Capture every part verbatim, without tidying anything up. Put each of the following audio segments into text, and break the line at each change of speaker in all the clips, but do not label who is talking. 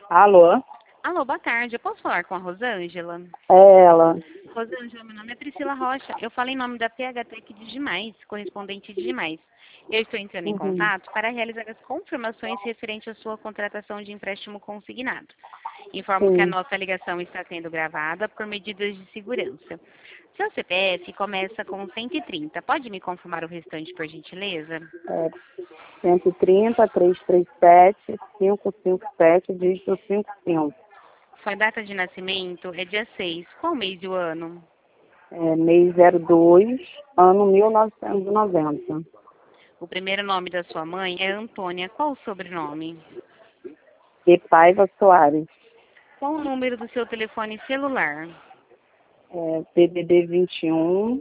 Alô?
Alô, boa tarde. Eu posso falar com a Rosângela?
É ela.
Rosângela, meu nome é Priscila Rocha. Eu falo em nome da P H Tech Digimais, correspondente Digimais. Eu estou entrando em
Uhum.
contato para realizar as confirmações referente à sua contratação de empréstimo consignado. Informo que a
Sim.
nossa ligação está sendo gravada por medidas de segurança. Seu C P F começa com cento e trinta. Pode me confirmar o restante, por gentileza?
É cento e trinta, trezentos e trinta e sete, quinhentos e cinquenta e sete, dígito cinquenta e cinco.
Sua data de nascimento é dia seis. Qual mês e o ano?
É, mês zero dois, ano mil novecentos e noventa.
O primeiro nome da sua mãe é Antônia. Qual o sobrenome?
E Paiva Soares.
Qual o número do seu telefone celular?
É, P D D vinte e um,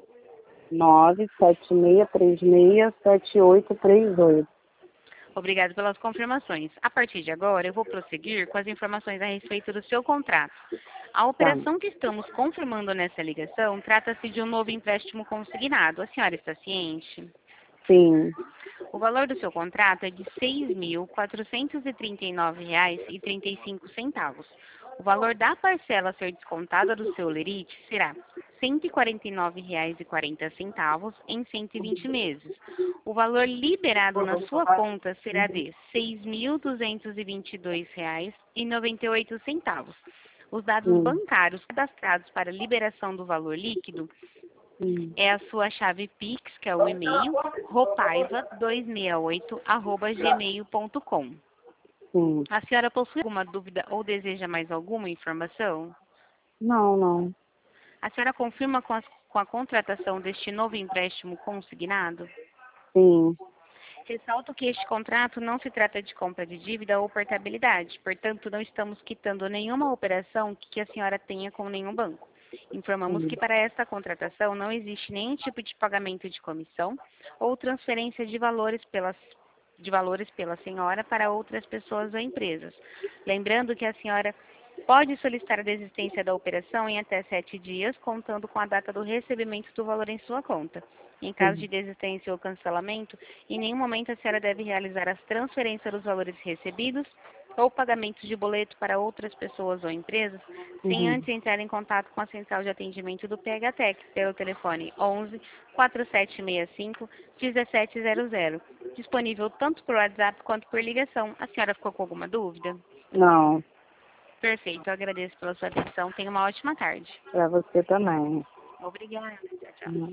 nove sete seis três seis sete oito três oito.
Obrigado pelas confirmações. A partir de agora, eu vou prosseguir com as informações a respeito do seu contrato. A
Tá.
operação que estamos confirmando nessa ligação trata-se de um novo empréstimo consignado. A senhora está ciente?
Sim.
O valor do seu contrato é de seis mil quatrocentos e trinta e nove reais e trinta e cinco centavos. O valor da parcela a ser descontada do seu lerite será cento e quarenta e nove reais e quarenta centavos em cento e vinte meses. O valor liberado na sua conta será de seis mil duzentos e vinte e dois reais e noventa e oito centavos. Os dados
Hum.
bancários cadastrados para liberação do valor líquido
Hum.
é a sua chave Pix, que é o e-mail, ropaiva dois seis oito arroba gmail ponto com.
Sim.
A senhora possui alguma dúvida ou deseja mais alguma informação?
Não, não.
A senhora confirma com, as- com a contratação deste novo empréstimo consignado?
Sim.
Ressalto que este contrato não se trata de compra de dívida ou portabilidade, portanto, não estamos quitando nenhuma operação que a senhora tenha com nenhum banco. Informamos
Hum.
que para esta contratação não existe nenhum tipo de pagamento de comissão ou transferência de valores pelas de valores pela senhora para outras pessoas ou empresas. Lembrando que a senhora pode solicitar a desistência da operação em até sete dias, contando com a data do recebimento do valor em sua conta. Em caso
Hum.
de desistência ou cancelamento, em nenhum momento a senhora deve realizar as transferências dos valores recebidos ou pagamentos de boleto para outras pessoas ou empresas, sem
Uhum.
antes entrar em contato com a central de atendimento do P H Tech pelo telefone onze, quatro sete seis cinco, um sete zero zero, disponível tanto por WhatsApp quanto por ligação. A senhora ficou com alguma dúvida?
Não.
Perfeito, eu agradeço pela sua atenção. Tenha uma ótima tarde.
Pra você também.
Obrigada. Tchau, tchau.
Hum.